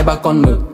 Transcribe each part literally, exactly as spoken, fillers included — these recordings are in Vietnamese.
hai ba con mực.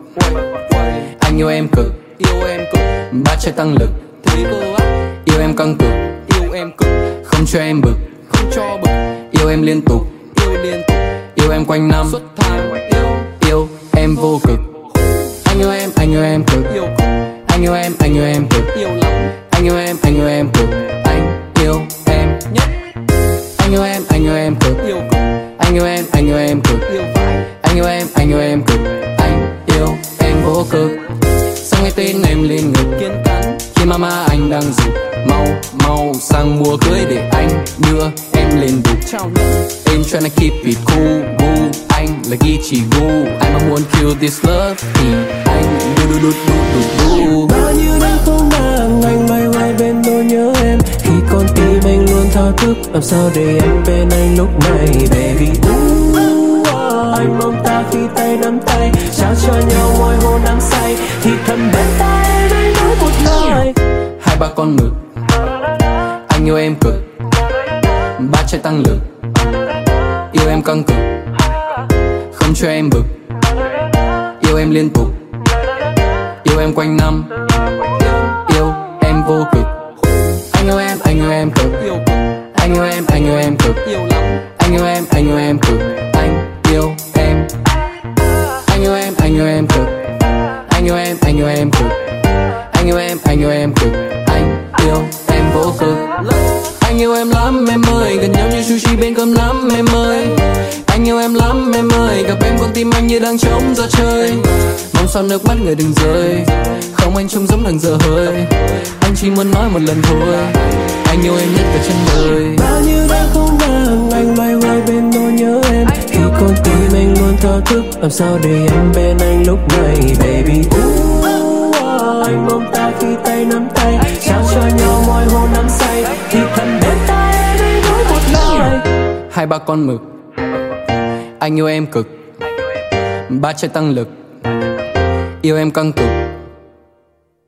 Anh yêu em cực, yêu em cực. Ba trái tăng lực, thế cơ á. Yêu em căng cực, yêu em cực. Không cho em bực, không cho bực. Yêu em liên tục, yêu liên tục. Yêu em quanh năm, suốt tháng. Yêu, yêu em vô cực. Anh yêu em, anh yêu em cực. Yêu cực. Anh yêu em, anh yêu em cực. Yêu lắm. Anh yêu em, anh yêu em cực. Anh yêu em nhất. Anh yêu em, anh yêu em cực. Yêu cực. Anh yêu em, anh yêu em cực. Yêu phải. Anh yêu em, anh yêu em cực. Anh yêu em vô cực. Sao nghe tên em lên ngực kiên cắn khi mama anh đang rụt. Mau mau sang mùa cưới để anh đưa em lên đục. Em tryna keep it cool, boo. Anh là Geechee Goo. Anh mong muốn kill this love thì anh du du du du du. Bao nhiêu đêm không màng anh loay hoay bên nỗi nhớ em. Khi con tim anh luôn thao thức làm sao để em bên anh lúc này baby. Ooh, oh, anh mong ta khi tay nắm tay trao cho nhau môi hôn đắm say thì thầm bên tai em anh nói một lời. Hai ba con mực. Anh yêu em cực. Ba trái tăng lực. Yêu em căng cực. Không cho em bực. Yêu em liên tục. Yêu em quanh năm. Yêu em vô cực. Anh yêu em, anh yêu em cực. Anh yêu em, anh yêu em cực. Anh yêu em, anh yêu em cực. Anh yêu em. Anh yêu em, anh yêu em cực. Anh yêu em, anh yêu em cực. Anh yêu em, anh yêu em cực. Anh yêu em vô cực. Anh yêu em lắm em ơi, gần nhau như sushi bên cơm nắm em ơi. Anh yêu em lắm em ơi, gặp em con tim anh như đang trống ra chơi. Mong sao nước mắt người đừng rơi, không anh trông giống thằng dở hơi. Anh chỉ muốn nói một lần thôi, anh yêu em nhất cả trên đời. Bao nhiêu đêm không màng anh loay hoay bên nỗi nhớ em. Khi con tim anh luôn thao thức làm sao để em bên anh lúc này baby. Ooh, oh, anh mong ta khi tay nắm tay trao cho nhau môi hôn đắm say thì thầm bên tai em anh nói một lời. Hai ba con mực. Anh yêu em cực. Ba trái tăng lực. Yêu em căng cực.